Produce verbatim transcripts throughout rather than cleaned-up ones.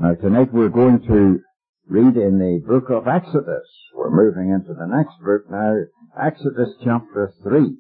Now tonight we're going to read in the book of Exodus. We're moving into the next book now, Exodus chapter three.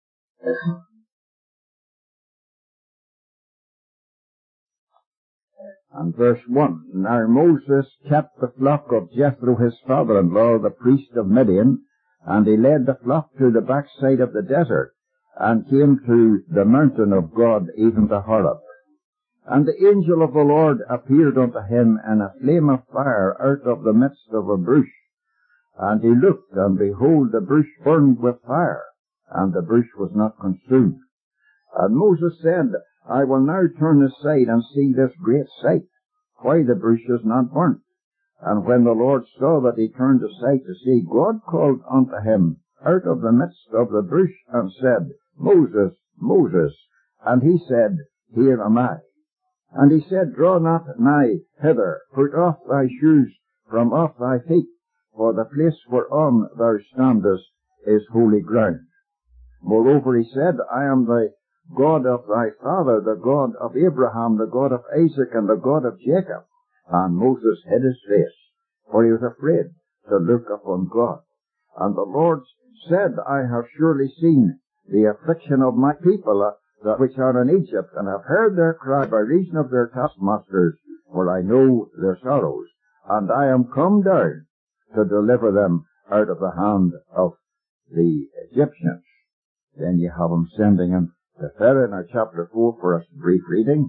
And verse one. Now Moses kept the flock of Jethro his father-in-law, the priest of Midian, and he led the flock to the backside of the desert, and came to the mountain of God, even to Horeb. And the angel of the Lord appeared unto him in a flame of fire out of the midst of a bush. And he looked, and behold, the bush burned with fire, and the bush was not consumed. And Moses said, I will now turn aside and see this great sight, why the bush is not burnt. And when the Lord saw that he turned aside to see, God called unto him out of the midst of the bush, and said, Moses, Moses. And he said, Here am I. And he said, Draw not nigh hither, put off thy shoes from off thy feet, for the place whereon thou standest is holy ground. Moreover, he said, I am the God of thy father, the God of Abraham, the God of Isaac, and the God of Jacob. And Moses hid his face, for he was afraid to look upon God. And the Lord said, I have surely seen the affliction of my people, uh, that which are in Egypt, and have heard their cry by reason of their taskmasters, for I know their sorrows, and I am come down to deliver them out of the hand of the Egyptians. Then you have him sending him to Pharaoh. Now chapter four for a brief reading.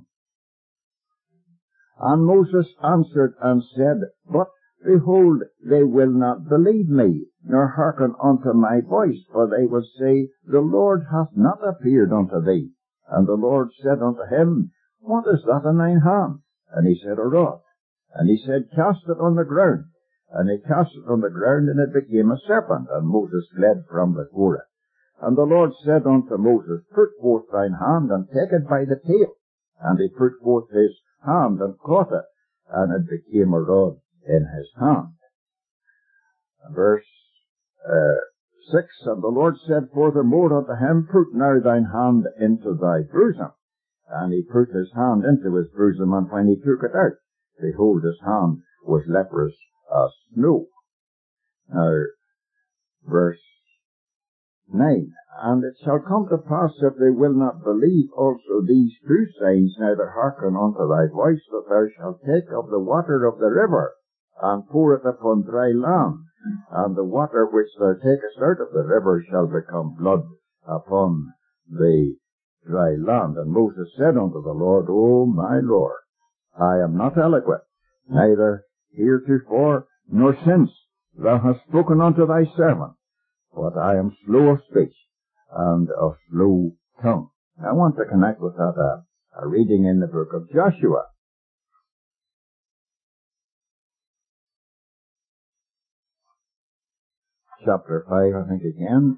And Moses answered and said, But behold, they will not believe me, nor hearken unto my voice, for they will say, The Lord hath not appeared unto thee. And the Lord said unto him, What is that in thine hand? And he said, A rod. And he said, Cast it on the ground. And he cast it on the ground, and it became a serpent. And Moses fled from before it. And the Lord said unto Moses, Put forth thine hand, and take it by the tail. And he put forth his hand, and caught it, and it became a rod in his hand. Verse uh, six, And the Lord said furthermore unto him, Put now thine hand into thy bosom. And he put his hand into his bosom, and when he took it out, behold, his hand was leprous as snow. Now, verse nine, And it shall come to pass, if they will not believe also these two signs, neither hearken unto thy voice, that thou shalt take of the water of the river, and pour it upon dry land, and the water which thou takest out of the river shall become blood upon the dry land. And Moses said unto the Lord, O my Lord, I am not eloquent, neither heretofore nor since thou hast spoken unto thy servant, but I am slow of speech and of slow tongue. I want to connect with that uh, a reading in the book of Joshua. Chapter five, I think again.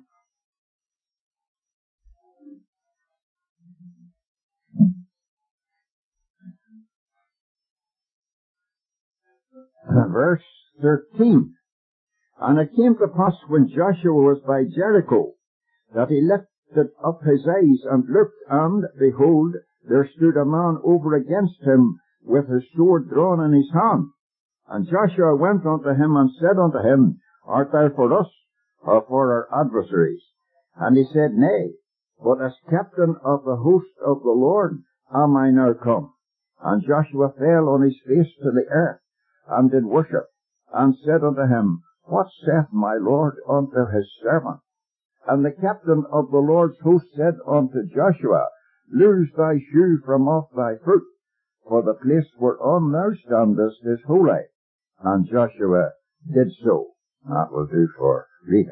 Verse thirteen. And it came to pass when Joshua was by Jericho, that he lifted up his eyes and looked, and behold, there stood a man over against him with his sword drawn in his hand. And Joshua went unto him and said unto him, Art thou for us, or for our adversaries? And he said, Nay, but as captain of the host of the Lord am I now come. And Joshua fell on his face to the earth, and did worship, and said unto him, What saith my Lord unto his servant? And the captain of the Lord's host said unto Joshua, Loose thy shoe from off thy foot, for the place whereon thou standest is holy. And Joshua did so. That will do for reading.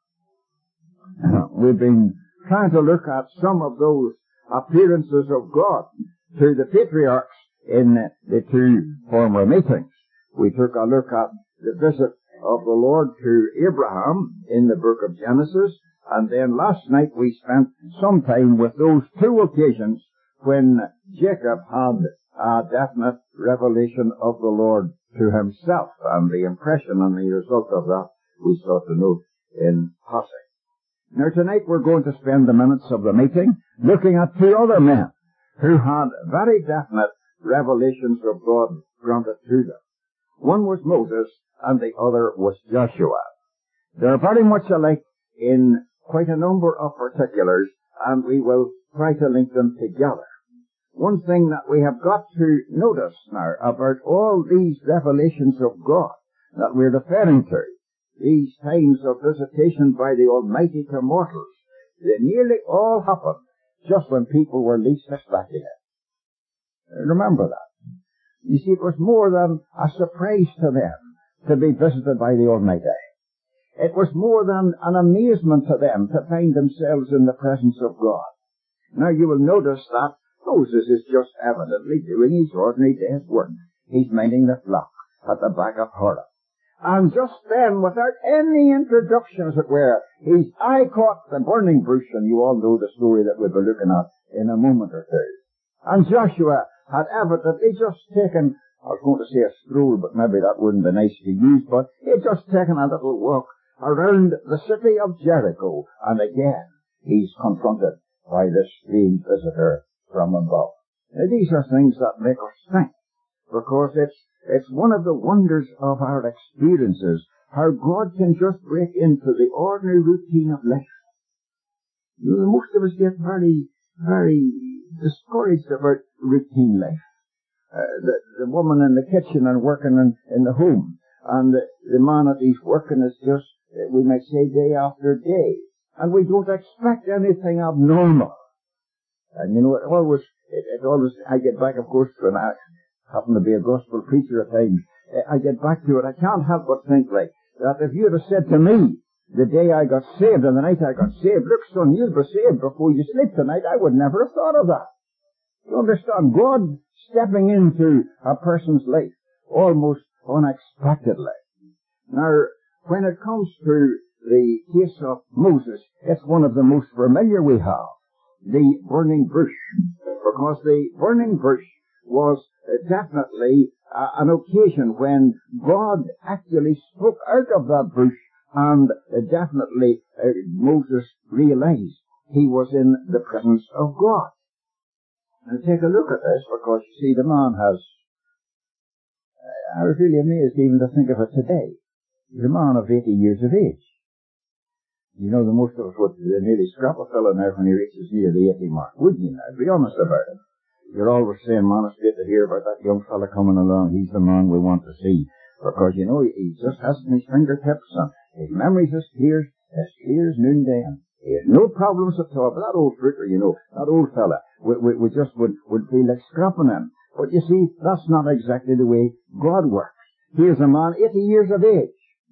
We've been trying to look at some of those appearances of God to the patriarchs in the two former meetings. We took a look at the visit of the Lord to Abraham in the book of Genesis, and then last night we spent some time with those two occasions when Jacob had a definite revelation of the Lord to himself, and the impression and the result of that we sought to note in passing. Now tonight we're going to spend the minutes of the meeting looking at two other men who had very definite revelations of God granted to them. One was Moses and the other was Joshua. They're very much alike in quite a number of particulars, and we will try to link them together. One thing that we have got to notice now about all these revelations of God that we're referring to, these times of visitation by the Almighty to mortals, they nearly all happened just when people were least expecting it. Remember that. You see, it was more than a surprise to them to be visited by the Almighty. It was more than an amazement to them to find themselves in the presence of God. Now you will notice that Moses is just evidently doing his ordinary day's work. He's minding the flock at the back of Horeb. And just then, without any introduction, as it were, his eye caught the burning bush, and you all know the story that we'll be looking at in a moment or two. And Joshua had evidently just taken, I was going to say a stroll, but maybe that wouldn't be nice to use, but he had just taken a little walk around the city of Jericho, and again, he's confronted by this strange visitor from above. Now, these are things that make us think, because it's it's one of the wonders of our experiences, how God can just break into the ordinary routine of life. You know, most of us get very, very discouraged about routine life. Uh, the, the woman in the kitchen and working in, in the home, and the, the man that he's working is just, we might say, day after day, and we don't expect anything abnormal. And you know, it always, it, it always, I get back, of course, when I happen to be a gospel preacher at times, I get back to it, I can't help but think, like, that if you'd have said to me, the day I got saved and the night I got saved, look, son, you'll be saved before you sleep tonight, I would never have thought of that. You understand? God stepping into a person's life almost unexpectedly. Now, when it comes to the case of Moses, it's one of the most familiar we have, the burning bush, because the burning bush was definitely uh, an occasion when God actually spoke out of that bush, and uh, definitely uh, Moses realized he was in the presence of God. Now take a look at this, because you see the man has, uh, I was really amazed even to think of it today. He's a man of eighty years of age. You know, the most of us would nearly scrap a fellow now when he reaches near the eighty mark, wouldn't you now? Be honest about it. You're always saying, man, it's great to hear about that young fella coming along. He's the man we want to see. Because, you know, he just has it in his fingertips, and his memory's as clear, as clear as noonday, and he has no problems at all. But that old fruiter, you know, that old fella, we, we, we just would, would feel like scrapping him. But you see, that's not exactly the way God works. Here's a man eighty years of age,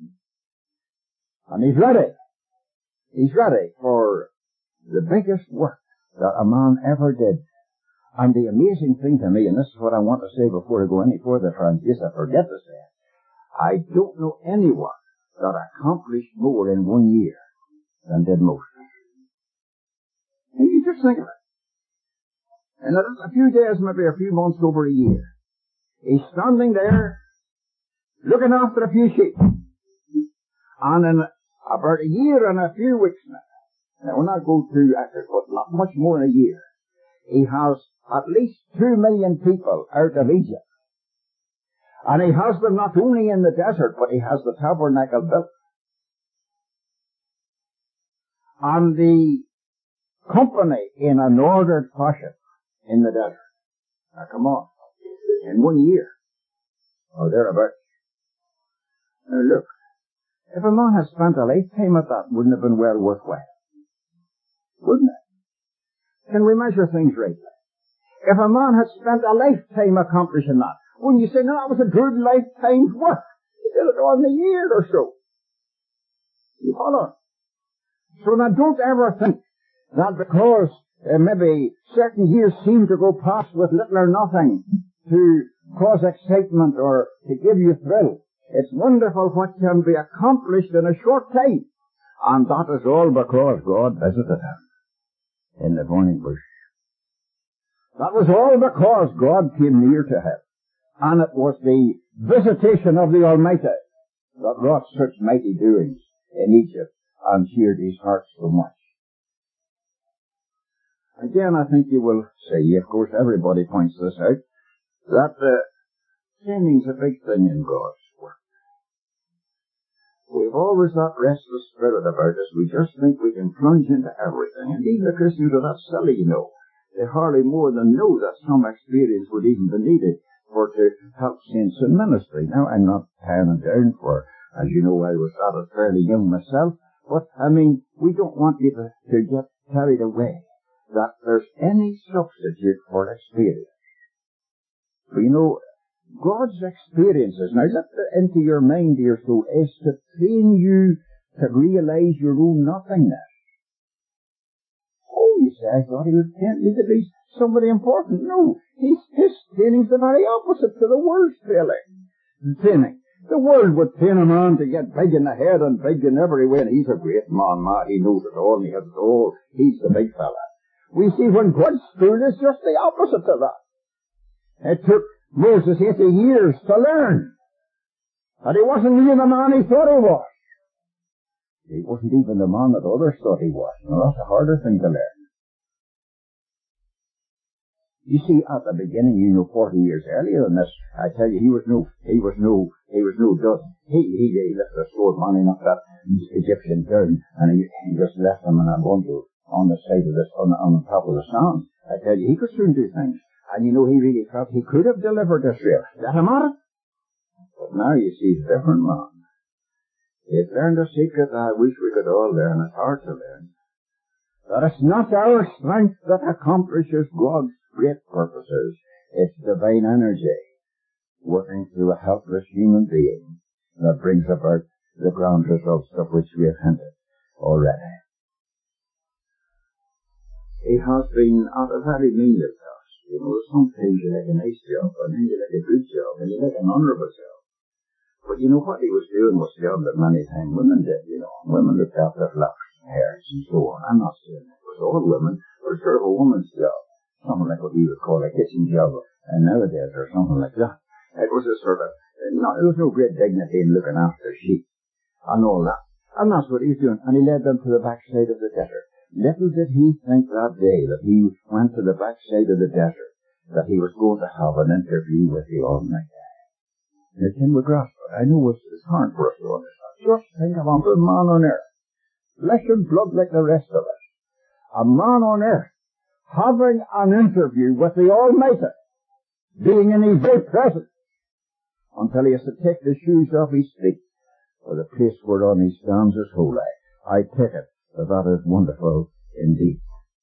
and he's ready. He's ready for the biggest work that a man ever did. And the amazing thing to me, and this is what I want to say before I go any further, for in case I forget to say it, I don't know anyone that accomplished more in one year than did Moses. And you just think of it. In a few days, maybe a few months, over a year, he's standing there looking after a few sheep. And in about a year and a few weeks now, now we'll not go too accurate, but not much more than a year, he has at least two million people out of Egypt. And he has them not only in the desert, but he has the tabernacle built. And the company in an ordered fashion in the desert. Now come on. In one year. Or thereabouts. Now look. If a man had spent a lifetime at that, wouldn't have been well worthwhile. Wouldn't it? Can we measure things rightly? If a man had spent a lifetime accomplishing that, wouldn't you say, no, that was a good lifetime's work? He did it all in a year or so. You follow? So now don't ever think that because uh, maybe certain years seem to go past with little or nothing to cause excitement or to give you thrill. It's wonderful what can be accomplished in a short time. And that is all because God visited him in the burning bush. That was all because God came near to him. And it was the visitation of the Almighty that wrought such mighty doings in Egypt and cheered his heart so much. Again, I think you will see, of course everybody points this out, that uh, Sinning's a big thing in God's work. We've always that restless spirit about us. We just think we can plunge into everything. And even the Christians are that silly, you know. They hardly more than know that some experience would even be needed for to help saints in ministry. Now, I'm not tearing it down for, as you know, I was at it fairly young myself. But, I mean, we don't want you to, to get carried away that there's any substitute for experience. But, you know, God's experiences, now let it into your mind, dear soul, is to train you to realize your own nothingness. Oh, you say, I thought he would tempt me to be somebody important. No, his, his training's the very opposite to the world's training. Training. The world would train a man to get big in the head and big in every way, and he's a great man, man. He knows it all, and he has it all. He's the big fella. We see when God's school is just the opposite of that. It took Moses eighty years to learn that he wasn't even the man he thought he was. He wasn't even the man that others thought he was. Now, that's a harder thing to learn. You see, at the beginning, you know, forty years earlier than this, I tell you, he was no, he was no, he was no dud. He, he, he left the sword man, he knocked that Egyptian down, and he, he just left him in a bundle on the side of this, on the, on the top of the sand. I tell you, he could soon do things. And you know, he really felt he could have delivered Israel. Let him at it. But now you see, he's a different man. He's learned a secret that I wish we could all learn. It's hard to learn. That it's not our strength that accomplishes God's great purposes. It's divine energy working through a helpless human being that brings about the grand results of which we have hinted already. It has been at a very meaningless task. You know, sometimes you like a nice job, and then you like a good job, and you like an honourable job. But you know, what he was doing was the job that many times women did, you know. Women looked after locks and hairs and so on. I'm not saying it was all women. It was sort of a woman's job. Something like what we would call a kitchen job and nowadays, or something like that. It was a sort of, no, there was no great dignity in looking after sheep and all that. And that's what he was doing. And he led them to the backside of the desert. Little did he think that day that he went to the backside of the desert, that he was going to have an interview with the Almighty. Now, can we grasp it? I know it's, it's hard for us to understand. Just think of a man on earth, flesh and blood like the rest of us. A man on earth having an interview with the Almighty, being in his very presence, until he has to take the shoes off his feet, for the place whereon he stands is holy. I take it that that is wonderful indeed.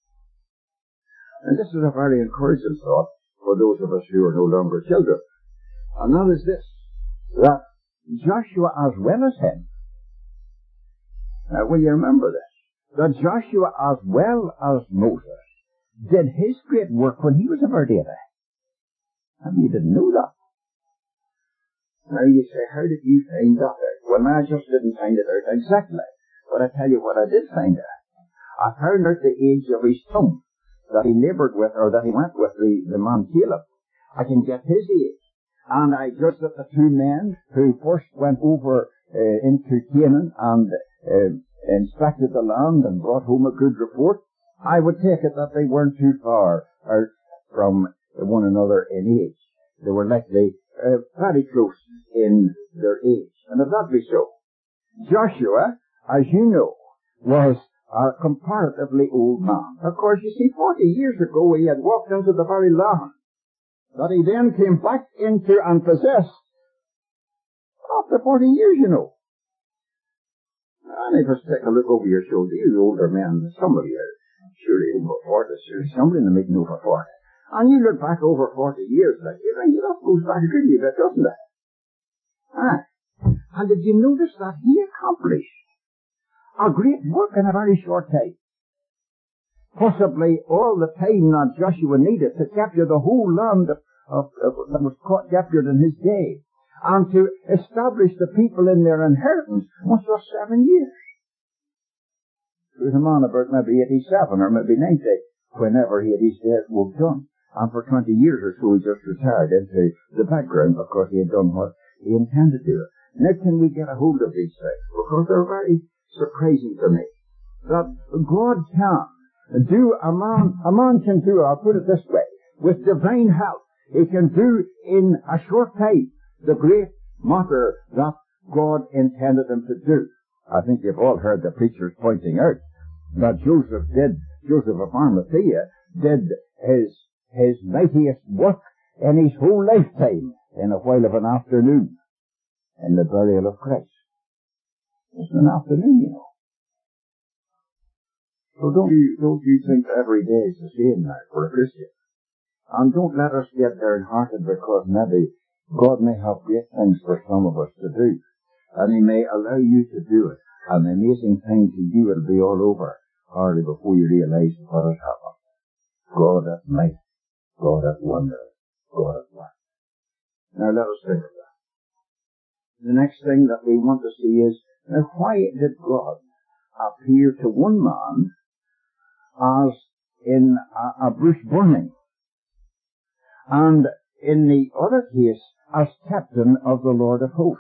And this is a very encouraging thought for those of us who are no longer children. And that is this, that Joshua as well as him, now will you remember this, that Joshua as well as Moses did his great work when he was about eighty. And you didn't know that. Now you say, how did you find that out? Well, I just didn't find it out exactly. But I tell you what I did find out. I found out the age of his son that he laboured with, or that he went with, the, the man Caleb. I can get his age. And I judged that the two men who first went over uh, into Canaan and uh, inspected the land and brought home a good report, I would take it that they weren't too far out from one another in age. They were likely uh, very close in their age. And if that be so, Joshua, as you know, was a comparatively old man. Of course, you see, forty years ago he had walked into the very land that he then came back into and possessed after forty years, you know. And if you take a look over your shoulder, you older men, somebody else, surely over forty, surely somebody in the meeting over forty. And you look back over forty years, like, you think that goes back a good bit, doesn't it? Ah. And did you notice that he accomplished a great work in a very short time? Possibly all the time that Joshua needed to capture the whole land of, of, of, that was caught, captured in his day, and to establish the people in their inheritance was just seven years. He was a man about maybe eighty-seven or maybe ninety whenever he had his day's work done. And for twenty years or so he just retired into the background because he had done what he intended to do. Now can we get a hold of these things? Because they're very surprising to me. That God can do, a man, a man can do, I'll put it this way, with divine help, He can do in a short time the great matter that God intended him to do. I think you've all heard the preachers pointing out that Joseph did, Joseph of Arimathea, did his, his mightiest work in his whole lifetime in a while of an afternoon in the burial of Christ. It's an afternoon, you know. So don't you, don't you think every day is the same now for a Christian? And don't let us get downhearted because maybe God may have great things for some of us to do. And He may allow you to do it. And the amazing thing to you, it'll be all over hardly before you realize what has happened. God hath might. God hath wonder. God hath work. Now let us think of that. The next thing that we want to see is, now why did God appear to one man as in a, a bush burning, and in the other case as captain of the Lord of hosts?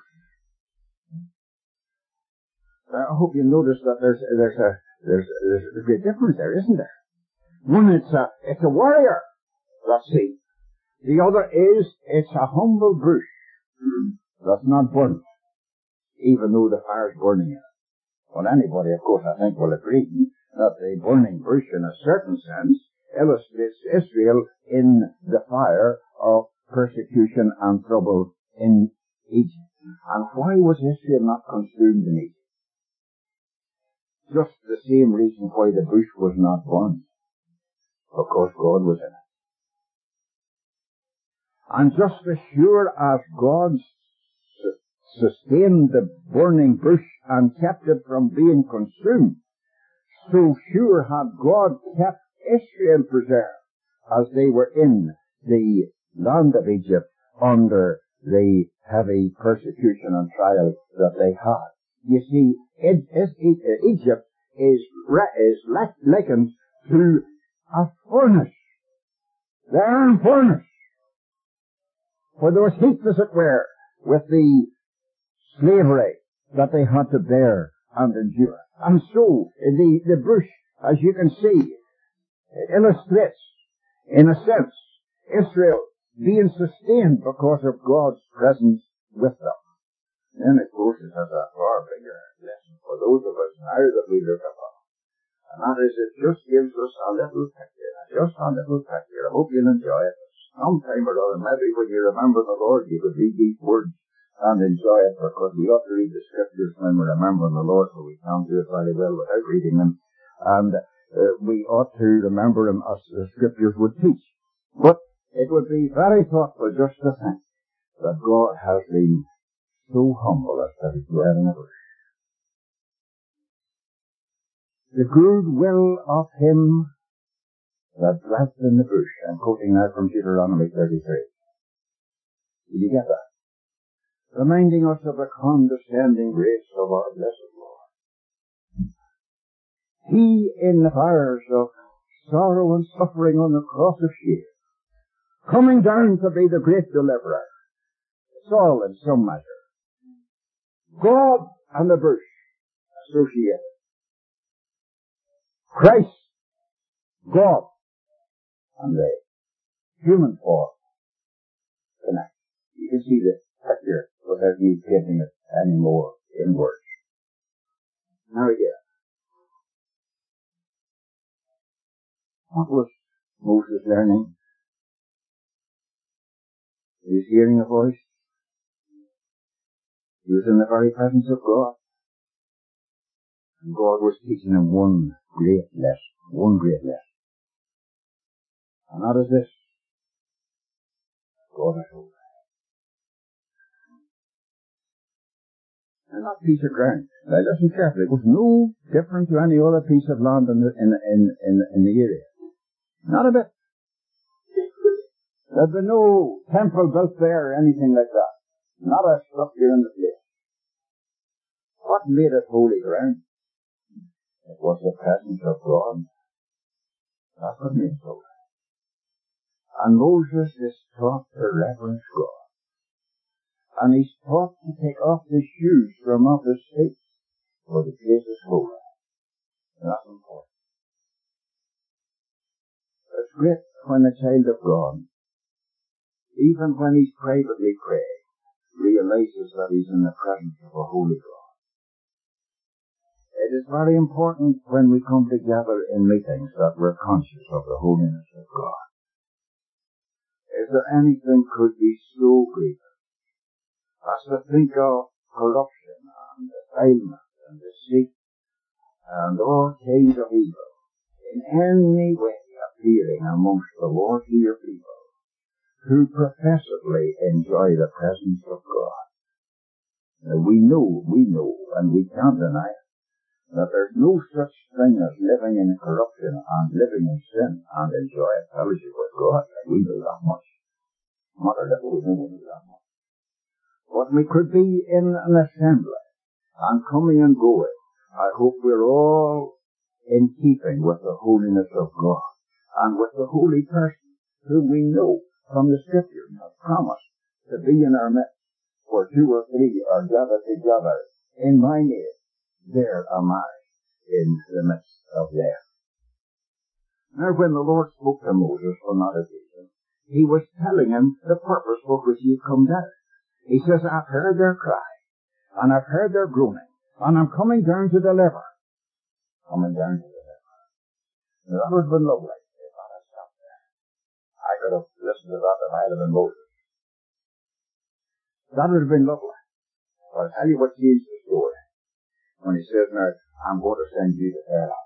I hope you notice that there's there's a there's there's a great difference there, isn't there? One, it's a it's a warrior, let's see. The other is it's a humble bush that's not burnt, even though the fire's burning in it. Well, anybody, of course, I think will agree that the burning bush, in a certain sense, illustrates Israel in the fire of persecution and trouble in Egypt. And why was Israel not consumed in Egypt? Just the same reason why the bush was not burned. Because God was in it. And just as sure as God sustained the burning bush and kept it from being consumed, so sure had God kept Israel preserved as they were in the land of Egypt under the heavy persecution and trial that they had. You see, it, it, Egypt is, is likened to a furnace, the iron furnace, where there was heat, as it were, with the slavery that they had to bear and endure. And so, the, the bush, as you can see, it illustrates, in a sense, Israel being sustained because of God's presence with them. Then, of course, it has a far bigger lesson for those of us now that we look upon. And that is, it just gives us a little picture, just a little picture. I hope you'll enjoy it. Sometime or other, maybe when you remember the Lord, you could read these words and enjoy it, because we ought to read the Scriptures when we remember the Lord, so we can't do it very well without reading them. And uh, we ought to remember them as the Scriptures would teach. But it would be very thoughtful just to think that God has been so humble as to dwell in a bush. The good will of him that dwelt in the bush. I'm quoting now from Deuteronomy thirty-three. Did you get that? Reminding us of the condescending grace of our blessed Lord. He, in the fires of sorrow and suffering on the cross of Sheol, coming down to be the great deliverer. It's all in some measure. God and the bush associated. Christ, God, and the human form connect. You can see the picture without me getting it any more in words. Now again, what was Moses learning? He was hearing a voice. He was in the very presence of God. And God was teaching him one great lesson, one great lesson. And that is this. God is holy. And that piece of ground, now listen carefully, it was no different to any other piece of land in the, in, in, in, in the area. Not a bit. There'd been no temple built there or anything like that. Not a structure in the place. What made it holy ground? It was the presence of God. That's what made it holy. And Moses is taught to reverence God. And he's taught to take off his shoes from off his feet, for the place is holy. And that's important. It's great when a child of God even when he's privately praying, realizes that he's in the presence of a holy God. It is very important when we come together in meetings that we're conscious of the holiness of God. Is there anything could be so grievous as to think of corruption and defilement and deceit and all kinds of evil in any way appearing amongst the Lord's dear people who professedly enjoy the presence of God? Now we know, we know, and we can't deny it, that there's no such thing as living in corruption and living in sin and enjoying fellowship with God. We know that much. Not a little, we know that much. But we could be in an assembly and coming and going. I hope we're all in keeping with the holiness of God and with the holy person whom we know from the Scriptures have promised to be in our midst. Where two or three are gathered together in my name, there am I in the midst of them. Now when the Lord spoke to Moses on that occasion, he was telling him the purpose for which he had come down. He says, I've heard their cry, and I've heard their groaning, and I'm coming down to deliver. Coming down to deliver. Now that would have been lovely if I had stopped there. I could have listened to that if I had been Moses. That would have been lovely. But I'll tell you what changed the story. When he says, now, I'm going to send you to Pharaoh.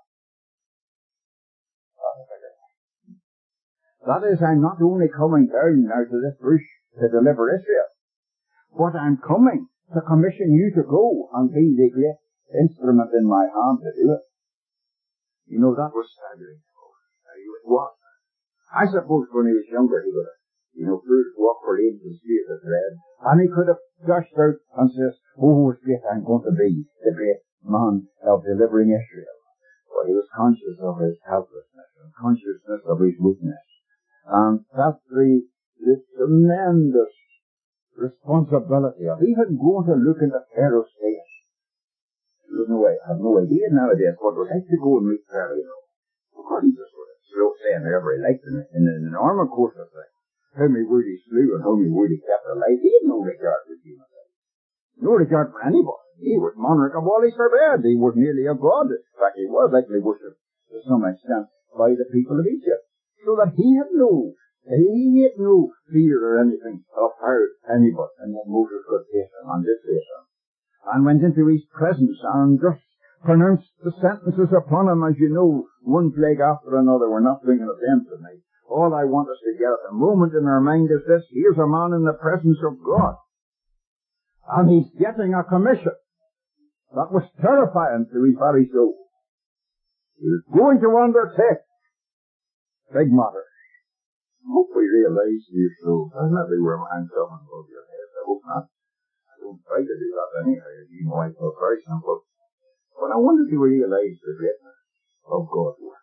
That is, I'm not only coming down now to this bush to deliver Israel, but I'm coming to commission you to go and be the great instrument in my hand to do it. You know, that was staggering. It was. I suppose when he was younger, he would have, you know, proved walk for ages and see the thread, and he could have gushed out and says, oh, it's great, I'm going to be the great man of delivering Israel. But he was conscious of his helplessness and consciousness of his weakness, and felt the, the tremendous responsibility of even going to look into Pharaoh's face. There was no way, I have no idea nowadays what it was like to go and meet Pharaoh, you know. Of course, he just sort of slow saying whoever he liked in, in, in the normal course of things. How he would he slew and how he would he kept alive. He had no regard for human life. No regard for anybody. He was monarch of all he surveyed. He was nearly a god. In fact, he was actually worshipped to some extent by the people of Egypt. So that he had no, he had no fear or anything of how anybody, and yet Moses could face him and did face him. And went into his presence and just pronounced the sentences upon him, as you know, one plague after another. We're not thinking of them tonight. All I want us to get at the moment in our mind is this: here's a man in the presence of God, and he's getting a commission that was terrifying to his very soul. He was going to undertake big matters. I hope we realize your soul. I never wear my hands up above your head. I hope not. I don't try to do that anyhow. You know, I feel very simple. But I wonder if you realize the greatness of God's work.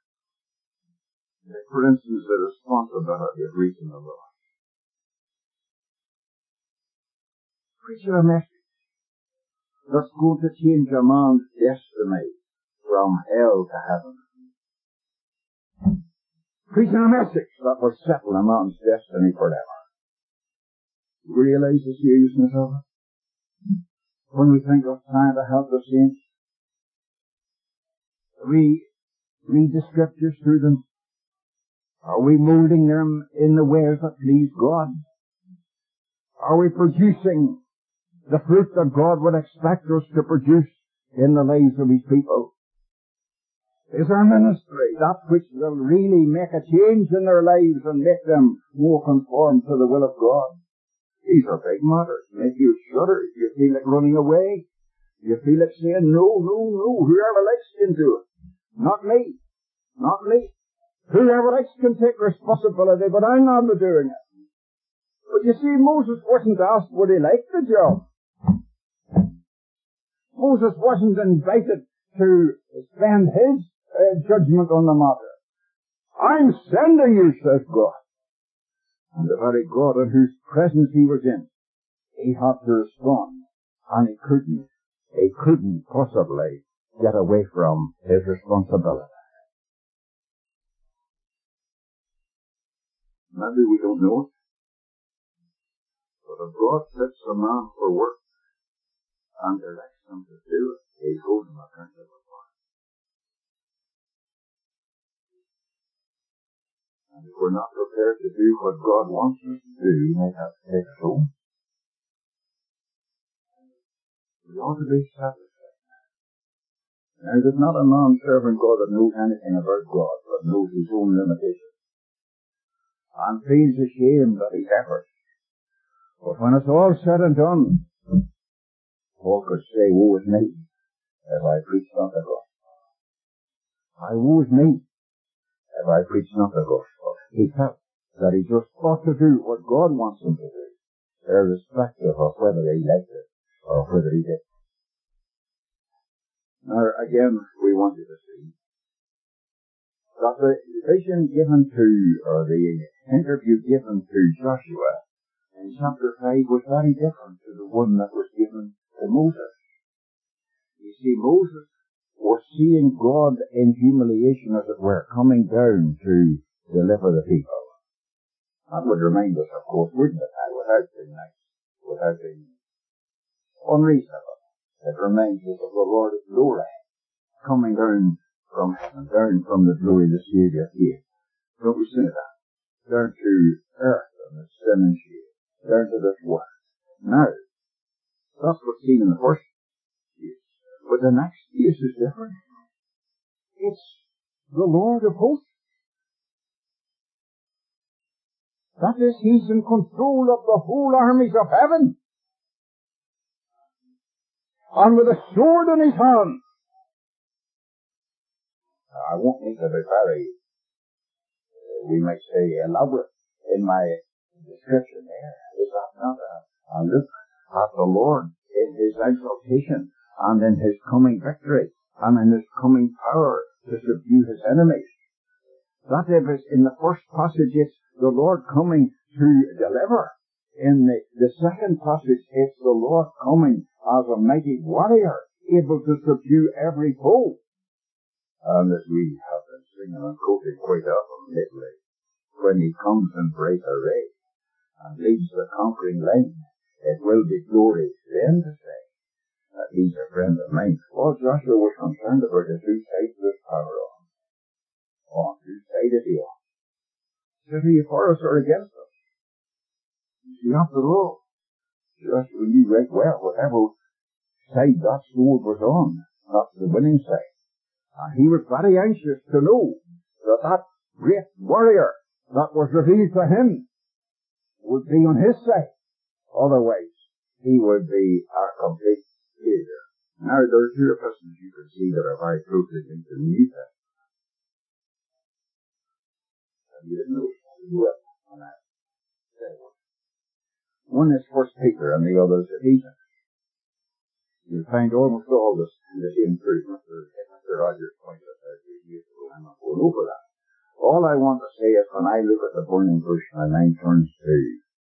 For instance, the responsibility of reaching the Lord. Preaching a message that's going to change a man's destiny from hell to heaven. Preaching a message that will settle a man's destiny forever. You realize the seriousness of it? When we think of trying to help the saints, we read the Scriptures through them. Are we moulding them in the ways that please God? Are we producing the fruit that God would expect us to produce in the lives of His people? Is our ministry that which will really make a change in their lives and make them more conformed to the will of God? These are big matters. Make you shudder. You feel it running away. You feel it saying, no, no, no, whoever likes can do it. Not me. Not me. Whoever likes can take responsibility, but I'm not doing it. But you see, Moses wasn't asked would he like the job. Moses wasn't invited to spend his uh, judgment on the matter. I'm sending you, says God. And the very God in whose presence he was in, he had to respond. And he couldn't, he couldn't possibly get away from his responsibility. Maybe we don't know it. But if God sets a man for work and directs him to do it, he holds him accountable for it. And if we're not prepared to do what God wants us to do, he may have to take us home. We ought to be satisfied. Now, there's not a man serving God that knows anything about God, but knows his own limitations, and feels ashamed of his efforts. But when it's all said and done, Paul could say, woe is me, if I preach not the gospel. I woe is me, if I preach not the gospel. He felt that he just ought to do what God wants him to do, irrespective of whether he liked it or whether he didn't. Now, again, we want you to see that the vision given to, or the interview given to Joshua in chapter five was very different to the one that was given to Moses. You see, Moses was seeing God in humiliation, as it were, coming down to deliver the people. That would remind us, of course, wouldn't it, without being nice, without being unreasonable. It reminds us of the Lord of glory coming down from heaven, down from the glory of the Savior here. Don't we see that? Down to earth and its sin and shame, down to this world. Now, that's what's seen in the first case. But the next case is different. It's the Lord of hosts. That is, he's in control of the whole armies of heaven. And with a sword in his hand. Now, I won't need to be very, uh, we might say, elaborate in my description there. Is that not a, a look at the Lord in his exaltation and in his coming victory and in his coming power to subdue his enemies? That is, in the first passage, it's the Lord coming to deliver. In the, the second passage, it's the Lord coming as a mighty warrior, able to subdue every foe. And as we have been singing and quoted quite often lately, when he comes in bright array and leads the conquering line, it will be glory then to say that he's a friend of mine. Well, Joshua was concerned about the two sides of his power on. On whose side is he on? Is he for us or against us? See, after all, Joshua knew right well whatever side that sword was on, that's the winning side. And he was very anxious to know that that great warrior that was revealed to him would be on his side. Otherwise, he would be a complete failure. Now, there are two epistles you can see that are very closely linked to the New Testament. And you didn't know it on that. One is First Peter and the other is Ephesians. You'll find almost all this in the same truth. Mister Rogers pointed out two years ago. I'm not going over that. All I want to say is when I look at the burning bush, my mind turns to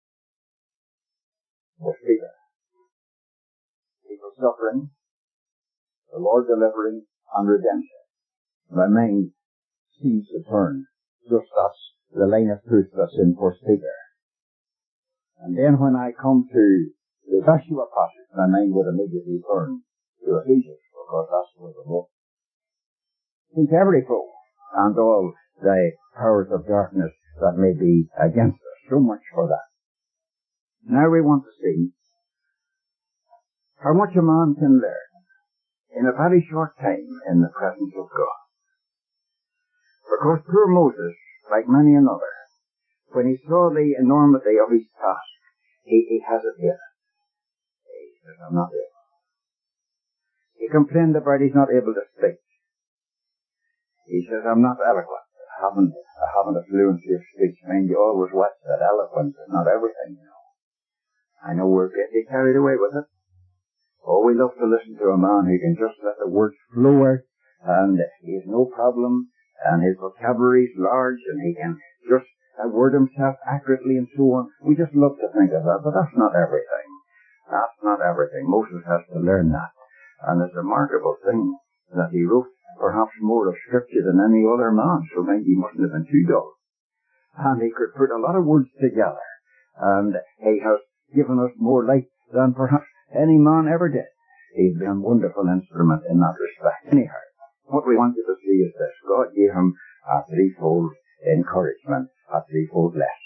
First Peter. People suffering, the Lord delivering, and redemption. My mind seems to turn. Just that's the line of truth that's in First Peter. And then when I come to the Joshua passage, my mind would immediately turn to Ephesians, because that's where the Lord sees every foe and all the powers of darkness that may be against us. So much for that. Now we want to see how much a man can learn in a very short time in the presence of God. Because poor Moses, like many another, when he saw the enormity of his task, he, he hesitated. He says, I'm not able. He complained about he's not able to speak. He says, I'm not eloquent. I haven't, I haven't a fluency of speech. Mind you, always watch that eloquence is not everything, you know. I know we're getting carried away with it. Oh, we love to listen to a man who can just let the words flow out, and he has no problem, and his vocabulary is large, and he can just word himself accurately and so on. We just love to think of that, but that's not everything. That's not everything. Moses has to learn that. And it's a remarkable thing that he wrote perhaps more of scripture than any other man, so maybe he mustn't have been too dull. And he could put a lot of words together. And he has given us more light than perhaps any man ever did. He's been a wonderful instrument in that respect. Anyhow, what we want you to see is this. God gave him a threefold encouragement, a threefold lesson.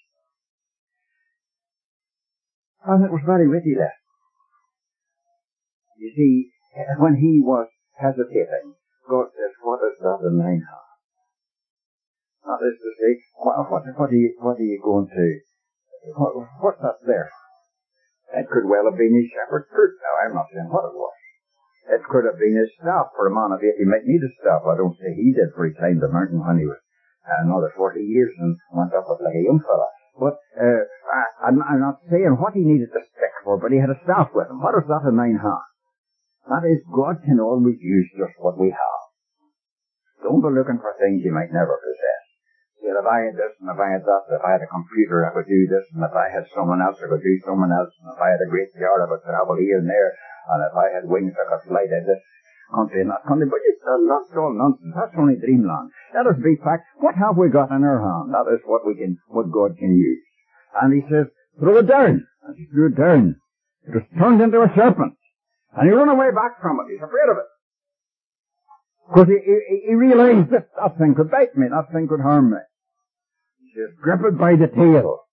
And it was very witty lesson. You see, when he was hesitating, God says, what is that in thine hand? That is to say, what, what, what, are, you, what are you going to, what, what's that there? It could well have been his shepherd's crook. Now, I'm not saying what it was. It could have been his staff. For a man of eighty, he might need a staff. I don't say he did, for he climbed the mountain when he was uh, another forty years and went up it like a young fella. But uh, I, I'm, I'm not saying what he needed a stick for, but he had a staff with him. What is that in thine hand? That is, God can always use just what we have. Don't be looking for things you might never possess. See, if I had this and if I had that, if I had a computer I could do this, and if I had someone else I could do someone else, and if I had a great car I could travel here and there, and if I had wings I could fly to this country and that country. But it's uh, that's all nonsense. That's only dreamland. Let us be fact. What have we got in our hand? That is what we can, what God can use. And he says, throw it down. And he threw it down. It was turned into a serpent. And he ran away back from it. He's afraid of it. Because he, he, he realized that that thing could bite me. That thing could harm me. He says, grip it by the tail.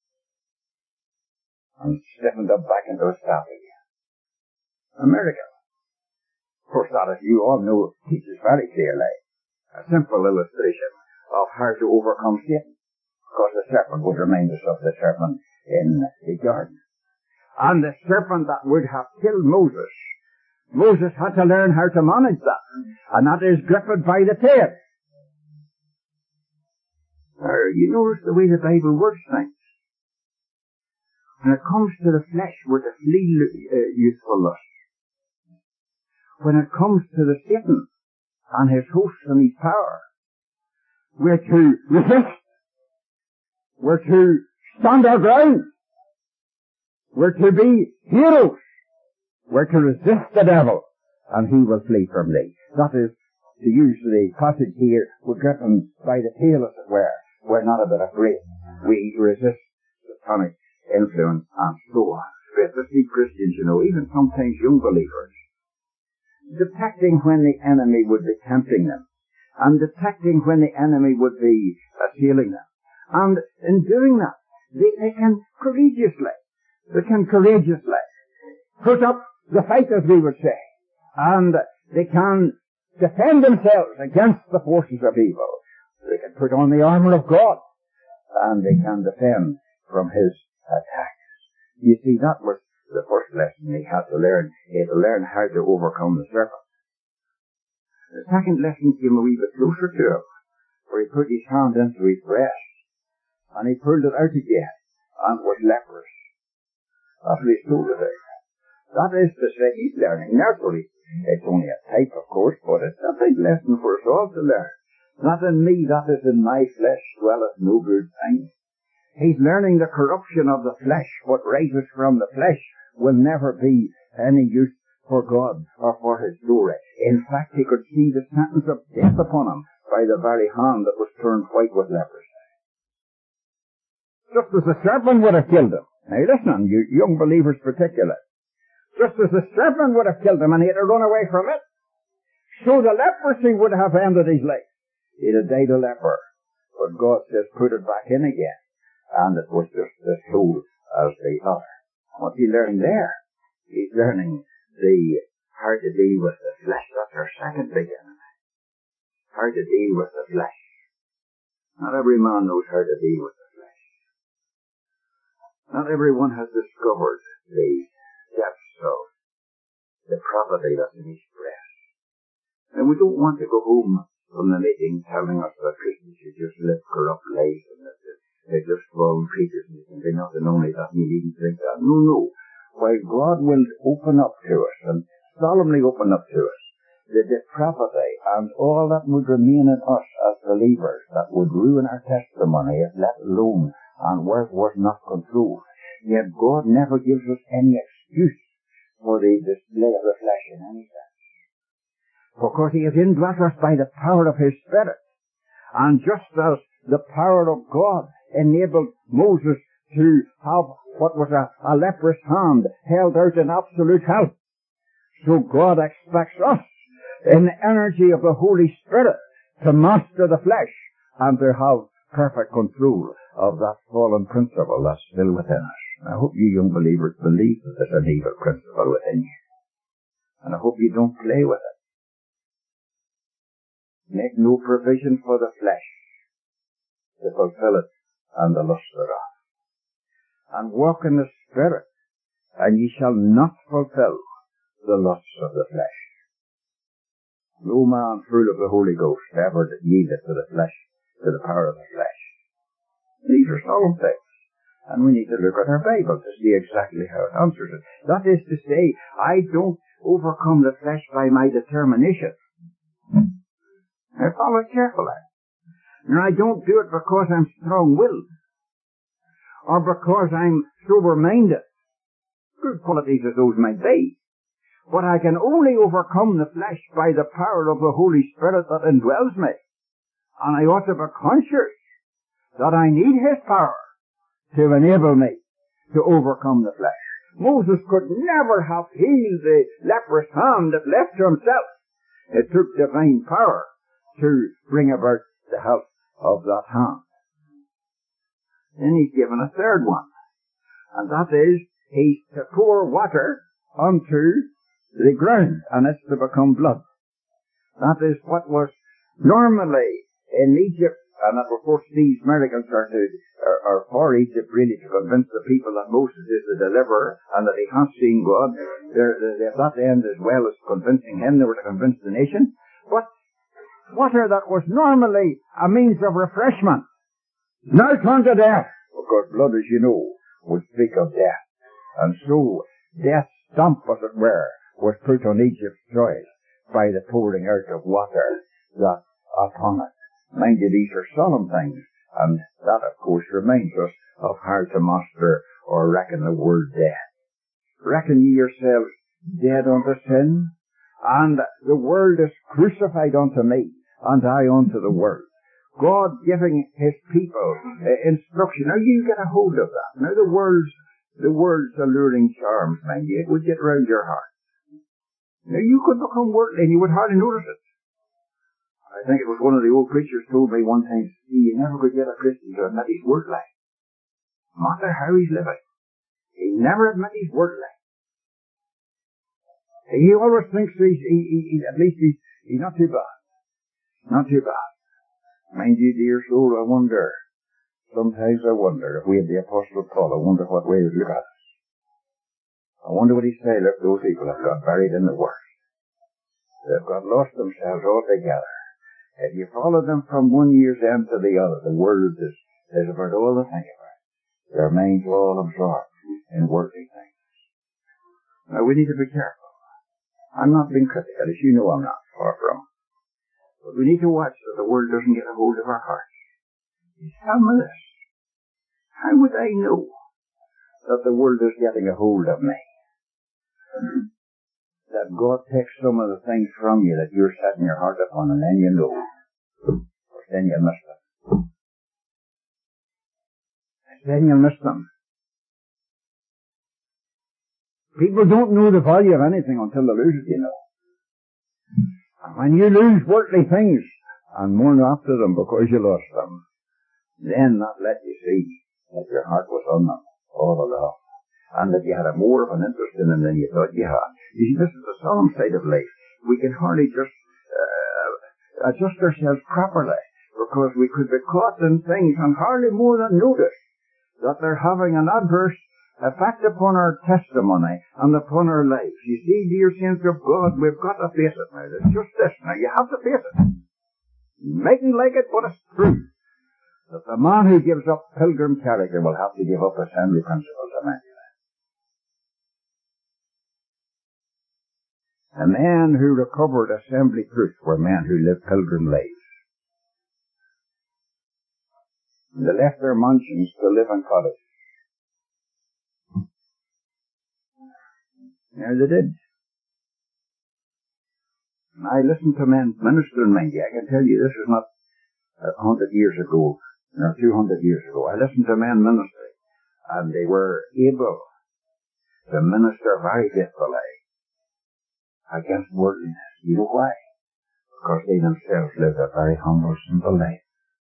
And stiffened up back into a staff again. A miracle. Of course, that, as you all know, teaches very clearly a simple illustration of how to overcome Satan. Because the serpent would remind us of the serpent in the garden. And the serpent that would have killed Moses, Moses had to learn how to manage that. And that is grip it by the tail. Now, you notice the way the Bible works things. When it comes to the flesh, we're to flee uh, youthful lust. When it comes to the Satan and his hosts and his power, we're to resist. We're to stand our ground. We're to be heroes. We're to resist the devil, and he will flee from thee. That is, to use the passage here, we're driven by the tail, as it were. We're not a bit afraid. We resist satanic influence and so on. Especially Christians, you know, even sometimes young believers, detecting when the enemy would be tempting them, and detecting when the enemy would be assailing them. And in doing that, they, they can courageously, they can courageously put up the fight, as we would say, and they can defend themselves against the forces of evil. They can put on the armour of God, and they can defend from his attacks. You see, that was the first lesson he had to learn. He had to learn how to overcome the serpent. The second lesson came a wee bit closer to him, where he put his hand into his breast, and he pulled it out again, and was leprous. That's what he's told to do. That is to say, he's learning naturally. It's only a type, of course, but it's a big lesson for us all to learn. Not in me, that is in my flesh, dwelleth no good thing. He's learning the corruption of the flesh. What rises from the flesh will never be any use for God or for his glory. In fact, he could see the sentence of death upon him by the very hand that was turned white with leprosy. Just as the serpent would have killed him. Now listen, you young believers particularly. Just as the serpent would have killed him and he had to run away from it, so the leprosy would have ended his life. He'd have died a leper. But God says, put it back in again. And it was just as whole as the other. What's he learning there? He's learning the how to deal with the flesh. That's our second big enemy. How to deal with the flesh. Not every man knows how to deal with the flesh. Not everyone has discovered the depths of depravity that's in his breast. And we don't want to go home from the meeting telling us that Christians should just live corrupt lives and that they're just wrong creatures and they can be nothing only that and you needn't think that. No, no. While God will open up to us and solemnly open up to us the depravity and all that would remain in us as believers that would ruin our testimony if let alone and where it was not controlled. Yet God never gives us any excuse for the display of the flesh in any sense. Because he has indwelt us by the power of his Spirit. And just as the power of God enabled Moses to have what was a, a leprous hand held out in absolute health. So God expects us, in the energy of the Holy Spirit, to master the flesh and to have perfect control of that fallen principle that's still within us. I hope you young believers believe that there's an evil principle within you. And I hope you don't play with it. Make no provision for the flesh to fulfill it and the lust thereof. And walk in the Spirit, and ye shall not fulfill the lusts of the flesh. No man full of the Holy Ghost ever yieldeth to the flesh, to the power of the flesh. These are solemn things. And we need to look at our Bible to see exactly how it answers it. That is to say, I don't overcome the flesh by my determination. Now follow it carefully. Now I don't do it because I'm strong-willed, or because I'm sober-minded. Good qualities as those might be. But I can only overcome the flesh by the power of the Holy Spirit that indwells me. And I ought to be conscious that I need His power to enable me to overcome the flesh. Moses could never have healed the leprous hand that left to himself. It took divine power to bring about the health of that hand. Then he's given a third one, and that is, he's to pour water onto the ground, and it's to become blood. That is what was normally in Egypt, and that of course these miracles are, to, are, are for Egypt really to convince the people that Moses is the deliverer and that he has seen God. They're, they're at that end as well as convincing him, they were to convince the nation. But water that was normally a means of refreshment now turned to death, because blood, as you know, would speak of death. And so death's stamp, as it were, was put on Egypt's soil by the pouring out of water that upon it. Mind you, these are solemn things, and that, of course, reminds us of how to master or reckon the word dead. Reckon ye yourselves dead unto sin, and the world is crucified unto me, and I unto the world. God giving His people uh, instruction. Now you get a hold of that. Now the world's, the world's alluring charms, mind you, it would get round your heart. Now you could become worldly and you would hardly notice it. I think it was one of the old preachers told me one time, see, you never could get a Christian to admit he's worldly. No matter how he's living, he never admits he's worldly. He always thinks he's, he, he, he, at least he's, he's not too bad. Not too bad. Mind you, dear soul, I wonder, sometimes I wonder if we had the Apostle Paul, I wonder what way he'd look at us. I wonder what he'd say, look, those people have got buried in the worst. They've got lost themselves altogether. If you follow them from one year's end to the other, the world is, is about all they think about. Their minds are all absorbed in worldly things. Now we need to be careful. I'm not being critical, as you know I'm not, far from. But we need to watch that the world doesn't get a hold of our hearts. You tell me this. How would I know that the world is getting a hold of me? That God takes some of the things from you that you're setting your heart upon, and then you know. Or then you'll miss them. Then you'll miss them. People don't know the value of anything until they lose it, you know. And when you lose worldly things, and mourn after them because you lost them, then that let you see that your heart was on them all along. And that you had a more of an interest in them than you thought you had. You see, this is the solemn side of life. We can hardly just uh, adjust ourselves properly, because we could be caught in things and hardly more than notice that they're having an adverse effect upon our testimony and upon our lives. You see, dear saints of God, we've got to face it now. It's just this now. You have to face it. You mightn't like it, but it's true. That the man who gives up pilgrim character will have to give up assembly principles eventually. The men who recovered assembly truth were men who lived pilgrim lives. They left their mansions to live in cottages. There they did. And I listened to men ministering, mind you. I can tell you this is not a hundred years ago, or two hundred years ago. I listened to men ministering, and they were able to minister very faithfully against worldliness. You know why? Because they themselves lived a very humble, simple life.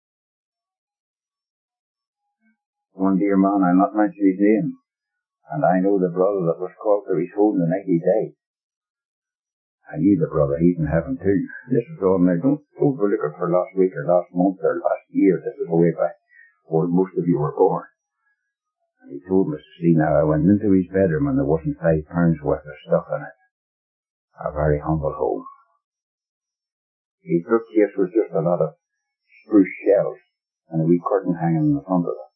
One dear man, I'll not mention his name, and I know the brother that was called to his home the night he died. I knew the brother, he's in heaven too. This is all now. Don't, don't be looking for last week or last month or last year. This is the way back where most of you were born. And he told Missus C, now I went into his bedroom and there wasn't five pounds worth of stuff in it. A very humble home. His bookcase was just a lot of spruce shelves and a wee curtain hanging in the front of it.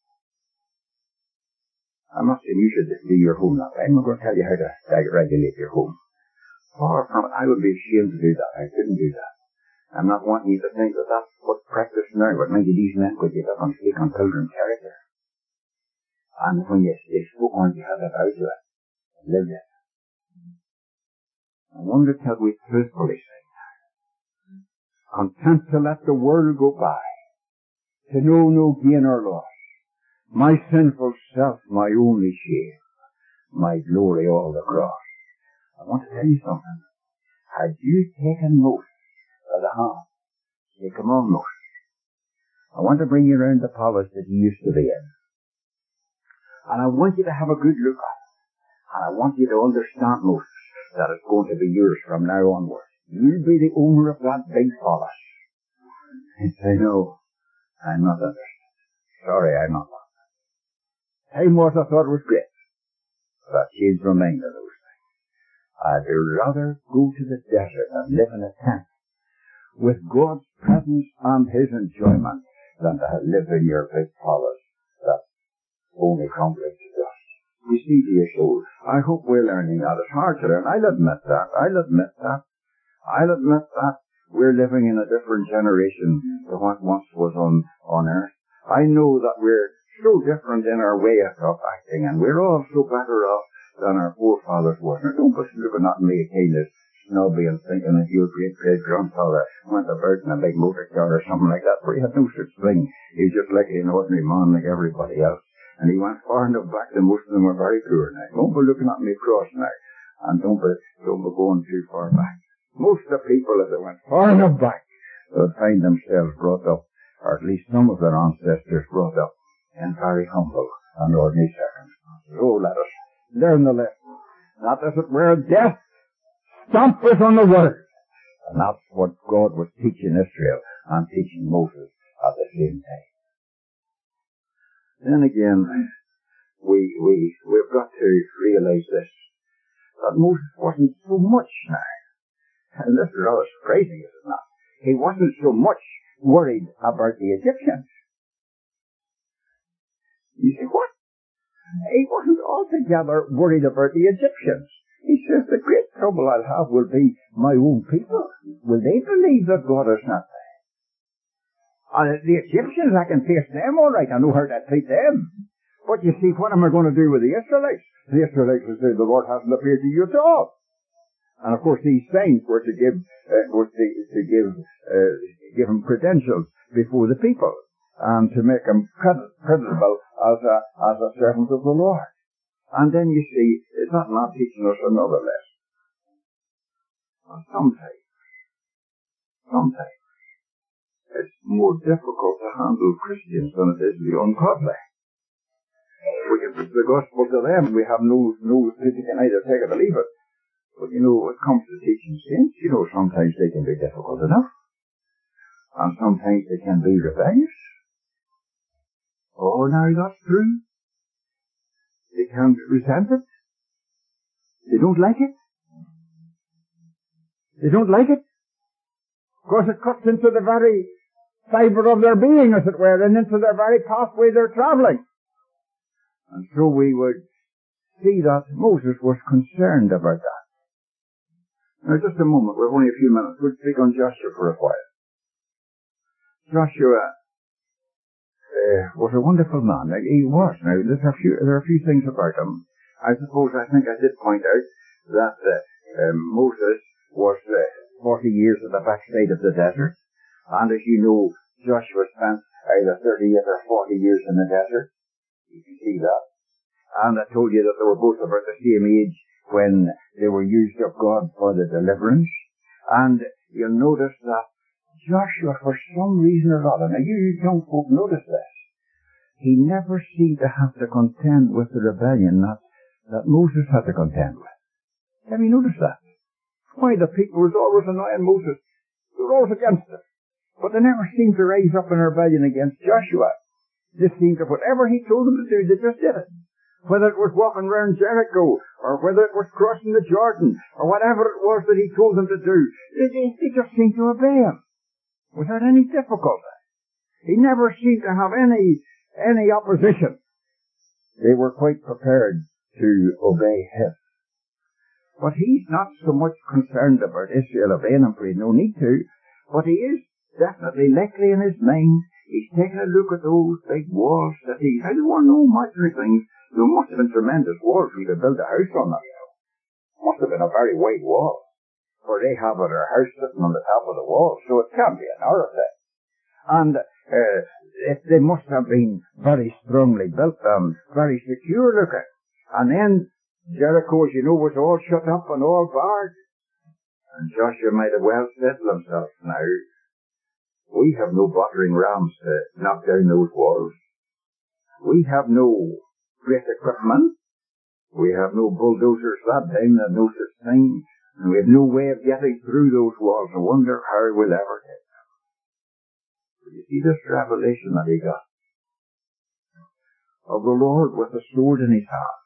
I'm not saying you should do your home that way. I'm not going to tell you how to regulate your home. Far from it, I would be ashamed to do that. I couldn't do that. I'm not wanting you to think that that's what's practiced now, but maybe these men could get up and speak on pilgrim character. And when you, they spoke on, you had to vow to it, and lived it. I wonder till we truthfully say, content to let the world go by, to know no gain or loss, my sinful self, my only shame, my glory all the cross. I want to tell you something. Had you taken Moses by the hand, say, come on, Moses, I want to bring you around the palace that he used to be in. And I want you to have a good look at it. And I want you to understand, Moses, that it's going to be yours from now onwards. You'll be the owner of that big palace. And say, no, I'm not interested. Sorry, I'm not that. Time was, I thought it was great. But I've changed my mind on those things. I'd rather go to the desert and live in a tent with God's presence and his enjoyment than to live in your big palace that's only crumbling to dust. You see, dear soul, I hope we're learning that. It's hard to learn. I'll admit that. I'll admit that. I'll admit that. We're living in a different generation to what once was on, on earth. I know that we're so different in our way of acting, and we're all so better off than our forefathers were. Now, don't be looking at me kind of snobby and thinking that your great-great-grandfather went about in a big motor car or something like that, for he had no such thing. He was just like an ordinary man like everybody else. And he went far enough back that most of them were very poor now. Don't be looking at me cross now. And don't be, don't be going too far back. Most of the people, if they went far enough back, would find themselves brought up, or at least some of their ancestors brought up, in very humble and ordinary circumstances. Oh, let us learn the lesson. Not as it were death stampeth on the word. And that's what God was teaching Israel and teaching Moses at the same time. Then again, we, we, we've got to realize this, that Moses wasn't so much now. And this is rather surprising, is it not? He wasn't so much worried about the Egyptians. You say, what? He wasn't altogether worried about the Egyptians. He says, the great trouble I'll have will be my own people. Will they believe that God is not there? And the Egyptians, I can face them all right. I know how to treat them. But you see, what am I going to do with the Israelites? The Israelites will say, the Lord hasn't appeared to you at all. And of course, these signs were to give, uh, were to, to give, uh, give him credentials before the people, and to make him credit, creditable as a, as a servant of the Lord. And then you see, is that not teaching us another lesson? Well, sometimes, sometimes, it's more difficult to handle Christians than it is the ungodly. We can preach the gospel to them, we have no, no, they can either take it or leave it. But you know, when it comes to teaching saints, you know, sometimes they can be difficult enough. And sometimes they can be rebellious. Oh, now that's true. They can resent it. They don't like it. They don't like it. Because it cuts into the very fibre of their being, as it were, and into their very pathway they're travelling. And so we would see that Moses was concerned about that. Now, just a moment, we've only a few minutes. We'll speak on Joshua for a while. Joshua uh, was a wonderful man. He was. Now, there's a few, there are a few things about him. I suppose, I think I did point out that uh, um, Moses was uh, forty years at the backside of the desert. And as you know, Joshua spent either thirty or forty years in the desert. You can see that. And I told you that they were both about the same age when they were used of God for the deliverance. And you'll notice that Joshua, for some reason or other, now you young folk notice this, he never seemed to have to contend with the rebellion that, that Moses had to contend with. Have you noticed that? Why, the people was always annoying Moses. They were always against it. But they never seemed to rise up in rebellion against Joshua. They seemed to, whatever he told them to do, they just did it. Whether it was walking round Jericho, or whether it was crossing the Jordan, or whatever it was that he told them to do, they, they, they just seemed to obey him without any difficulty. He never seemed to have any any opposition. They were quite prepared to obey him. But he's not so much concerned about Israel obeying him, for he had no need to, but he is definitely likely in his mind. He's taking a look at those big walls that he had. They were no imaginary things. There must have been tremendous walls for you to build a house on them, you know. Must have been a very wide wall. For they have their house sitting on the top of the wall, so it can't be an hour thing. And uh, it, they must have been very strongly built and very secure looking. And then Jericho, as you know, was all shut up and all barred. And Joshua might have well said to himself, now, we have no battering rams to knock down those walls. We have no great equipment. We have no bulldozers that time, that no such thing. And we have no way of getting through those walls. I wonder how we'll ever get them. But you see this revelation that he got of the Lord with a sword in his hand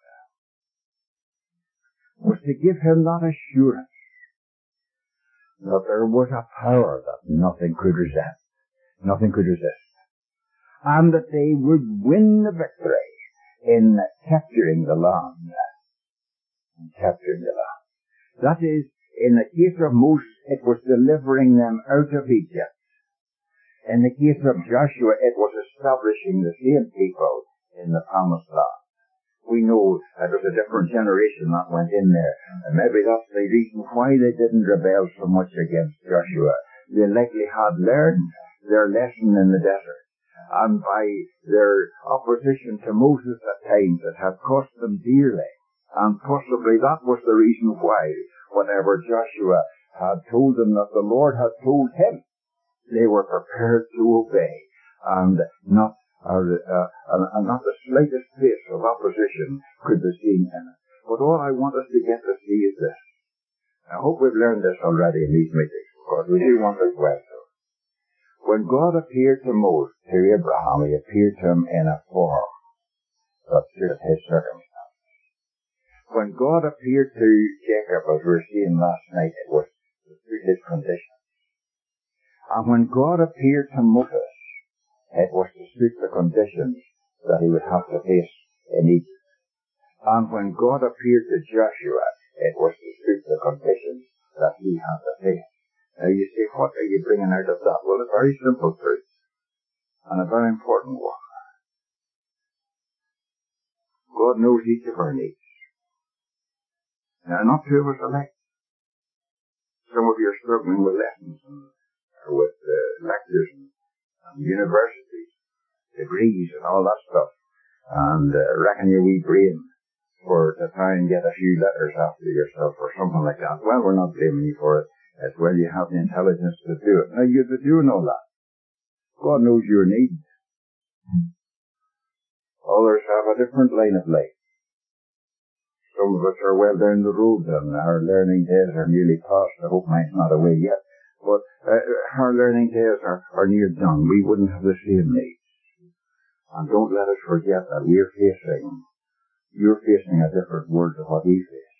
was to give him that assurance that there was a power that nothing could resist, nothing could resist, and that they would win the victory in capturing the land, in capturing the land. That is, in the case of Moses, it was delivering them out of Egypt. In the case of Joshua, it was establishing the same people in the promised land. We know that it was a different generation that went in there, and maybe that's the reason why they didn't rebel so much against Joshua. They likely had learned their lesson in the desert, and by their opposition to Moses at times it had cost them dearly, and possibly that was the reason why, whenever Joshua had told them that the Lord had told him, they were prepared to obey, and not Or, uh, and, and not the slightest trace of opposition could be seen in it. But all I want us to get to see is this. I hope we've learned this already in these meetings, because we do want this well to. When God appeared to Moses, to Abraham, he appeared to him in a form that suited his circumstances. When God appeared to Jacob, as we were seeing last night, it was to suit his conditions. And when God appeared to Moses, it was to suit the conditions that he would have to face in Egypt. And when God appeared to Joshua, it was to suit the conditions that he had to face. Now you say, what are you bringing out of that? Well, a very simple truth, and a very important one. God knows each of our needs. Now, not two of us alike. Some of you are struggling with lessons and or with uh, lectures and universities, degrees and all that stuff, and uh, reckon your wee brain for to try and get a few letters after yourself or something like that. Well, we're not blaming you for it. As well, you have the intelligence to do it. Now, you're doing all that. God knows your needs. Others have a different line of life. Some of us are well down the road and our learning days are nearly past. I hope mine's not away yet. But uh, our learning days are, are near done. We wouldn't have the same needs. And don't let us forget that we're facing, you're facing a different world to what we face.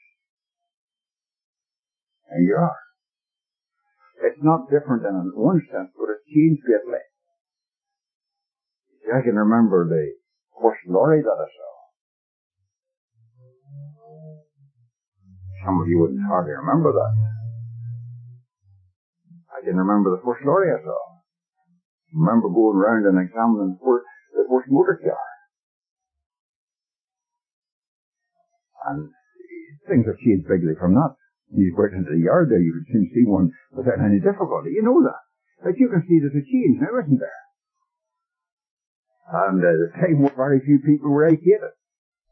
And you are. It's not different in one sense, but it's changed greatly. I can remember the first lorry that I saw. Some of you wouldn't hardly remember that. I can remember the first lorry I saw. I remember going round and examining the first, the first motor car. And things have changed bigly from that. You go out into the yard there, you can soon see one without any difficulty. You know that. But you can see there's a change now, isn't there? And uh, the time when very few people were educated.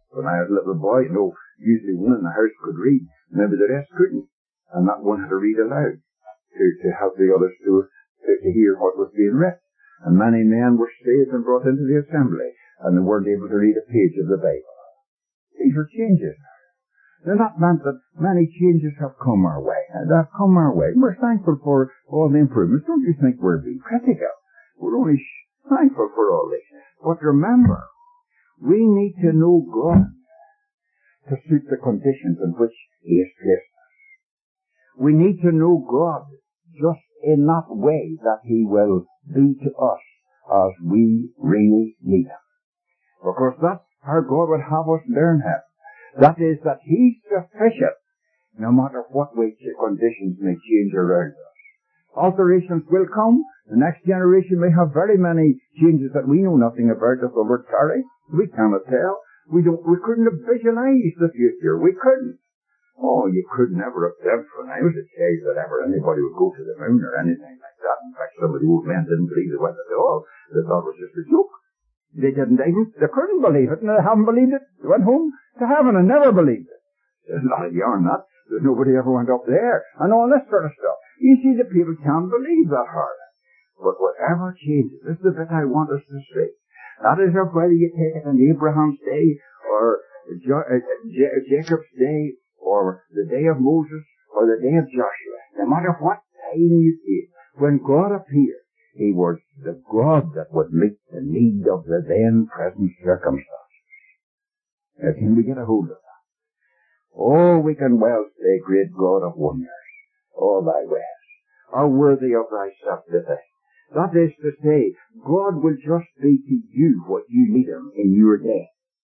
When I was a little boy, you know, usually one in the house could read, maybe the rest couldn't. And that one had to read aloud to, to help the others to, to, to hear what was being read. And many men were saved and brought into the assembly, and they weren't able to read a page of the Bible. These are changes. They're not meant that many changes have come our way. They have come our way. We're thankful for all the improvements. Don't you think we're being critical? We're only thankful for all this. But remember, we need to know God to suit the conditions in which He has placed us. We need to know God just in that way that He will be to us as we really need Him. Because that's how God would have us learn Him. That is, that He's sufficient, no matter what way conditions may change around us. Alterations will come. The next generation may have very many changes that we know nothing about if we were tarry. We cannot tell. We don't, we couldn't have visualized the future. We couldn't. Oh, you could never have dreamt when I was a child that ever anybody would go to the moon or anything like that. In fact, some of the old men didn't believe it at all. They thought it was just a joke. They didn't even, they couldn't believe it, and they haven't believed it. They went home to heaven and never believed it. There's a lot of yarn that, that nobody ever went up there, and all this sort of stuff. You see, the people can't believe that hard. But whatever changes, this is the bit I want us to see. That is whether you take it on Abraham's day, or jo- uh, J- Jacob's day, or the day of Moses, or the day of Joshua. No matter what time you take, when God appeared, He was the God that would meet the need of the then present circumstances. Now, can we get a hold of that? Oh, we can well say, great God of wonders, all thy ways are worthy of thyself today. That is to say, God will just be to you what you need Him in your day.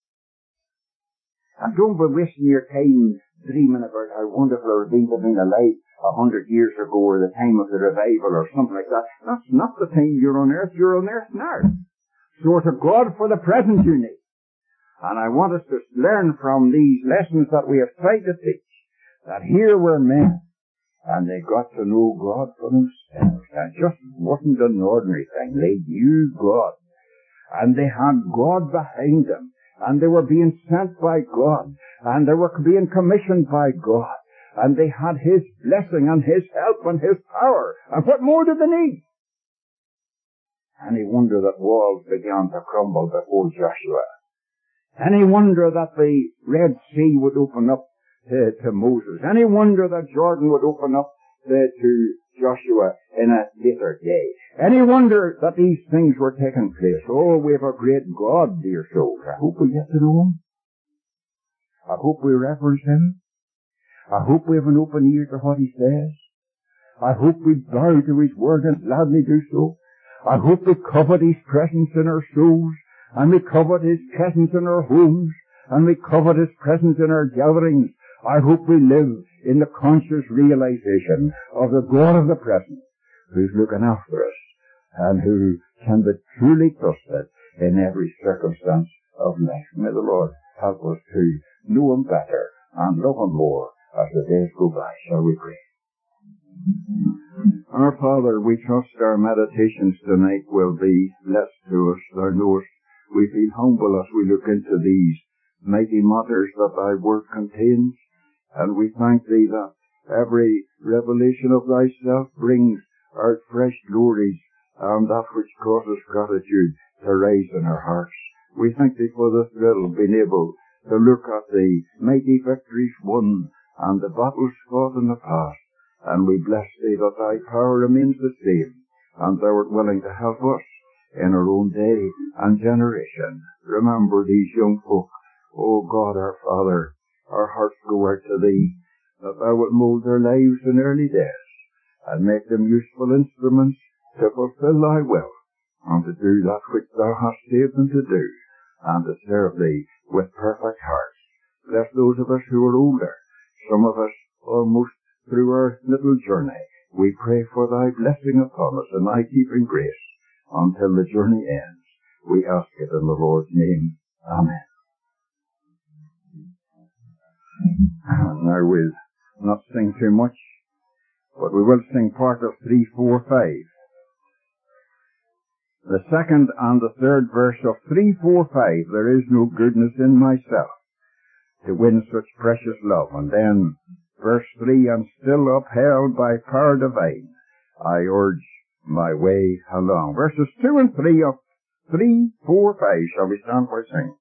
And don't be wasting your time dreaming about how wonderful it would be to have been alive a hundred years ago, or the time of the revival, or something like that. That's not the time you're on earth. You're on earth now. So to God for the present you need. And I want us to learn from these lessons that we have tried to teach, that here were men, and they got to know God for themselves. And it just wasn't an ordinary thing. They knew God. And they had God behind them. And they were being sent by God. And they were being commissioned by God. And they had His blessing and His help and His power. And what more did they need? Any wonder that walls began to crumble before Joshua? Any wonder that the Red Sea would open up to, to Moses? Any wonder that Jordan would open up to, to Joshua in a later day? Any wonder that these things were taking place? Oh, we have a great God, dear souls. I hope we get to know Him. I hope we reverence Him. I hope we have an open ear to what He says. I hope we bow to His word and gladly do so. I hope we covet His presence in our souls, and we covet His presence in our homes, and we covet His presence in our gatherings. I hope we live in the conscious realization of the God of the present, who's looking after us, and who can be truly trusted in every circumstance of life. May the Lord help us to know Him better and love Him more as the days go by. Shall we pray? Our Father, we trust our meditations tonight will be blessed to us. Thou knowest we feel humble as we look into these mighty matters that Thy Word contains, and we thank Thee that every revelation of Thyself brings out fresh glories, and that which causes gratitude to rise in our hearts. We thank Thee for the thrill of being able to look at the mighty victories won and the battles fought in the past, and we bless Thee that Thy power remains the same, and Thou art willing to help us in our own day and generation. Remember these young folk, O God our Father. Our hearts go out to Thee, that Thou wilt mould their lives in early days, and make them useful instruments to fulfill Thy will, and to do that which Thou hast saved them to do, and to serve Thee with perfect hearts. Bless those of us who are older, some of us almost through our little journey. We pray for Thy blessing upon us and Thy keeping grace until the journey ends. We ask it in the Lord's name. Amen. Now we'll not sing too much, but we will sing part of three, four, five. The second and the third verse of three, four, five. There is no goodness in myself. to win such precious love. And then, verse three, and still upheld by power divine, I urge my way along. Verses two and three of three, four, five, shall we stand for sing?